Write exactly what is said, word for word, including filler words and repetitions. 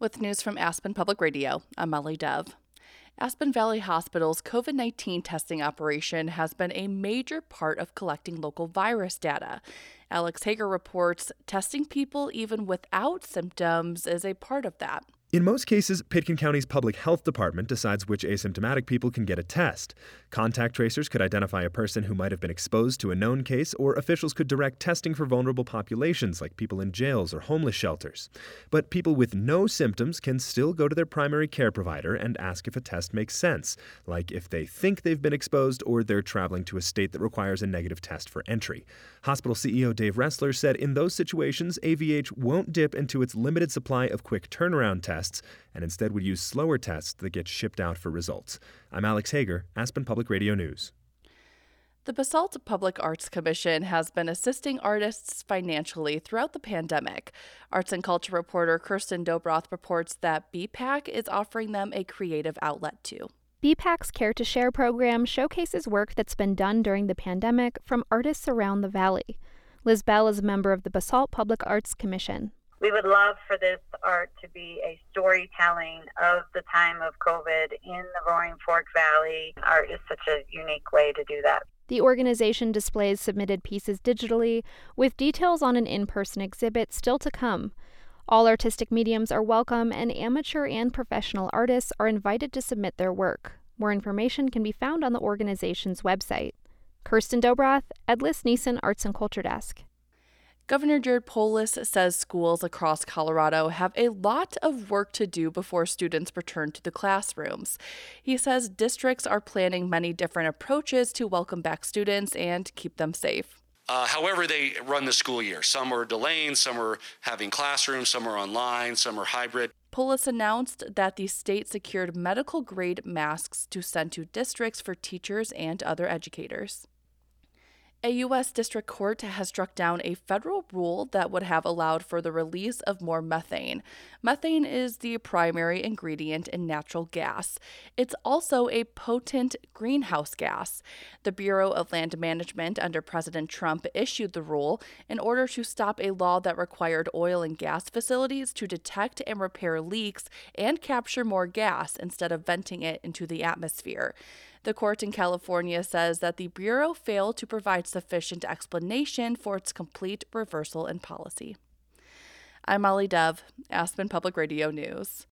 With news from Aspen Public Radio, I'm Molly Dove. Aspen Valley Hospital's COVID nineteen testing operation has been a major part of collecting local virus data. Alex Hager reports testing people even without symptoms is a part of that. In most cases, Pitkin County's public health department decides which asymptomatic people can get a test. Contact tracers could identify a person who might have been exposed to a known case, or officials could direct testing for vulnerable populations like people in jails or homeless shelters. But people with no symptoms can still go to their primary care provider and ask if a test makes sense, like if they think they've been exposed or they're traveling to a state that requires a negative test for entry. Hospital C E O Dave Ressler said in those situations, A V H won't dip into its limited supply of quick turnaround tests and instead would use slower tests that get shipped out for results. I'm Alex Hager, Aspen Public Radio News. The Basalt Public Arts Commission has been assisting artists financially throughout the pandemic. Arts and culture reporter Kirsten Dobroth reports that B PAC is offering them a creative outlet too. B PAC's Care to Share program showcases work that's been done during the pandemic from artists around the valley. Liz Bell is a member of the Basalt Public Arts Commission. We would love for this art to be a storytelling of the time of COVID in the Roaring Fork Valley. Art is such a unique way to do that. The organization displays submitted pieces digitally, with details on an in-person exhibit still to come. All artistic mediums are welcome, and amateur and professional artists are invited to submit their work. More information can be found on the organization's website. Kirsten Dobroth, Edlis Neeson Arts and Culture Desk. Governor Jared Polis says schools across Colorado have a lot of work to do before students return to the classrooms. He says districts are planning many different approaches to welcome back students and keep them safe. Uh, however they run the school year. Some are delaying, some are having classrooms, some are online, some are hybrid. Polis announced that the state secured medical-grade masks to send to districts for teachers and other educators. A U S district court has struck down a federal rule that would have allowed for the release of more methane. Methane is the primary ingredient in natural gas. It's also a potent greenhouse gas. The Bureau of Land Management under President Trump issued the rule in order to stop a law that required oil and gas facilities to detect and repair leaks and capture more gas instead of venting it into the atmosphere. The court in California says that the Bureau failed to provide sufficient explanation for its complete reversal in policy. I'm Molly Dove, Aspen Public Radio News.